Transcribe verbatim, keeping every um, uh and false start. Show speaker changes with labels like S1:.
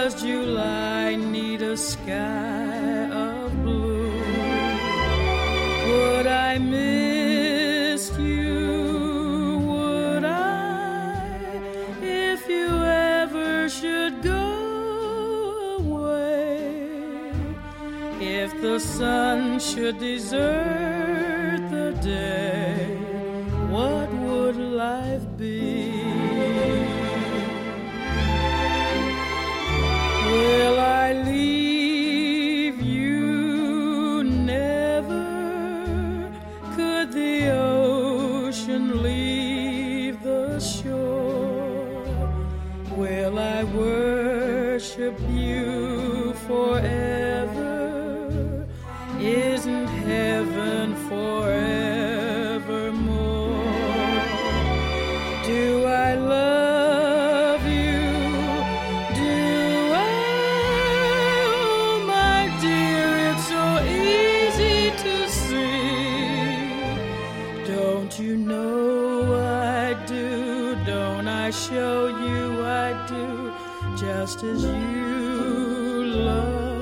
S1: does July need a sky of blue? Would I miss you? Would I, if you ever should go away? If the sun should desert the day, what would life be? Will I leave you? Never. Could the ocean leave the shore? Will I worship you forever? Isn't heaven forevermore? Do I love you? Do I? Oh, my dear, it's so easy to see. Don't you know I do? Don't I show you I do? Just as you love